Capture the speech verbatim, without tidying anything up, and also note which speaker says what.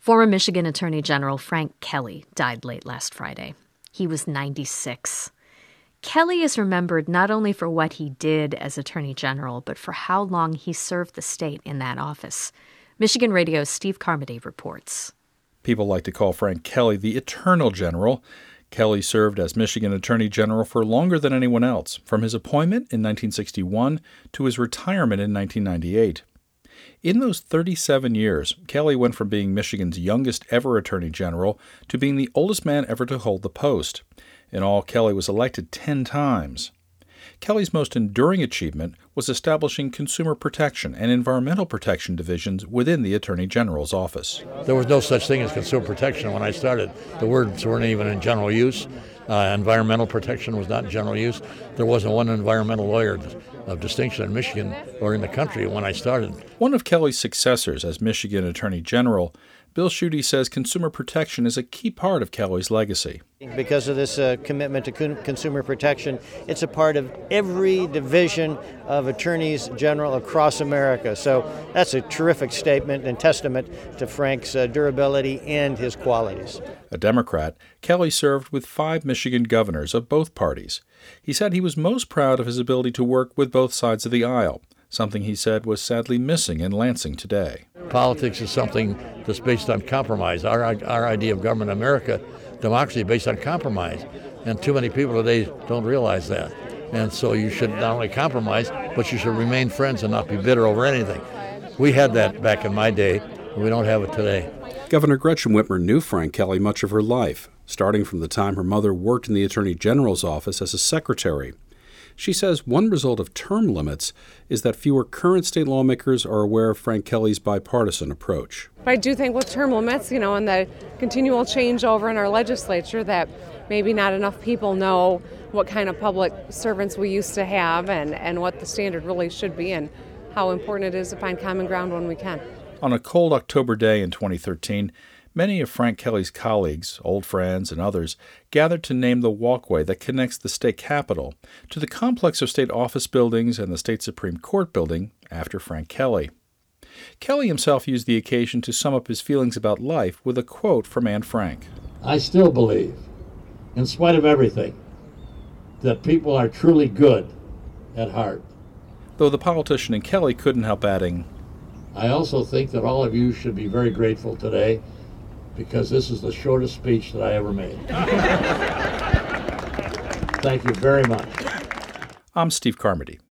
Speaker 1: Former Michigan Attorney General Frank Kelly died late last Friday. He was ninety-six. Kelly is remembered not only for what he did as Attorney General, but for how long he served the state in that office. Michigan Radio's Steve Carmody reports.
Speaker 2: People like to call Frank Kelly the Eternal General. Kelly served as Michigan Attorney General for longer than anyone else, from his appointment in nineteen sixty-one to his retirement in nineteen ninety-eight. In those thirty-seven years, Kelly went from being Michigan's youngest ever Attorney General to being the oldest man ever to hold the post. In all, Kelly was elected ten times. Kelly's most enduring achievement was establishing consumer protection and environmental protection divisions within the Attorney General's office.
Speaker 3: There was no such thing as consumer protection when I started. The words weren't even in general use. Uh, environmental protection was not in general use. There wasn't one environmental lawyer of distinction in Michigan or in the country when I started.
Speaker 2: One of Kelly's successors as Michigan Attorney General, Bill Schuette, says consumer protection is a key part of Kelly's legacy.
Speaker 4: Because of this uh, commitment to con- consumer protection, it's a part of every division of attorneys general across America. So that's a terrific statement and testament to Frank's uh, durability and his qualities.
Speaker 2: A Democrat, Kelly served with five Michigan governors of both parties. He said he was most proud of his ability to work with both sides of the aisle, something he said was sadly missing in Lansing today.
Speaker 3: Politics is something that's based on compromise. Our, our idea of government in America, democracy, is based on compromise. And too many people today don't realize that. And so you should not only compromise, but you should remain friends and not be bitter over anything. We had that back in my day, and we don't have it today.
Speaker 5: Governor Gretchen Whitmer knew Frank Kelly much of her life, starting from the time her mother worked in the Attorney General's office as a secretary. She says one result of term limits is that fewer current state lawmakers are aware of Frank Kelly's bipartisan approach.
Speaker 6: But I do think with term limits, you know, and the continual changeover in our legislature, that maybe not enough people know what kind of public servants we used to have and, and what the standard really should be and how important it is to find common ground when we can.
Speaker 2: On a cold October day in twenty thirteen, many of Frank Kelly's colleagues, old friends, and others gathered to name the walkway that connects the state capitol to the complex of state office buildings and the state Supreme Court building after Frank Kelly. Kelly himself used the occasion to sum up his feelings about life with a quote from Anne Frank.
Speaker 3: I still believe, in spite of everything, that people are truly good at heart.
Speaker 2: Though the politician in Kelly couldn't help adding,
Speaker 3: I also think that all of you should be very grateful today because this is the shortest speech that I ever made. Thank you very much.
Speaker 2: I'm Steve Carmody.